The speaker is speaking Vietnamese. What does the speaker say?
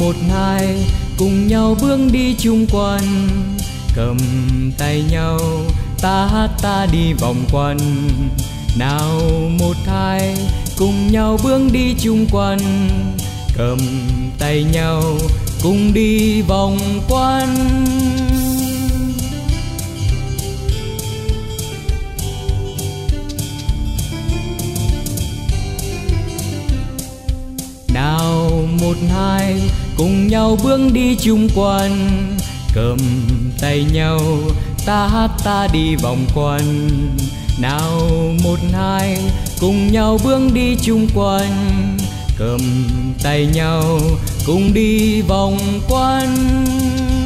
một hai cùng nhau bước đi chung quanh, cầm tay nhau ta hát ta đi vòng quanh. Nào một hai cùng nhau bước đi chung quanh, cầm tay nhau cùng đi vòng quanh. Nào một hai cùng nhau bước đi chung quanh, cầm tay nhau ta hát ta đi vòng quanh. Nào một hai cùng nhau bước đi chung quanh, cầm tay nhau cùng đi vòng quanh.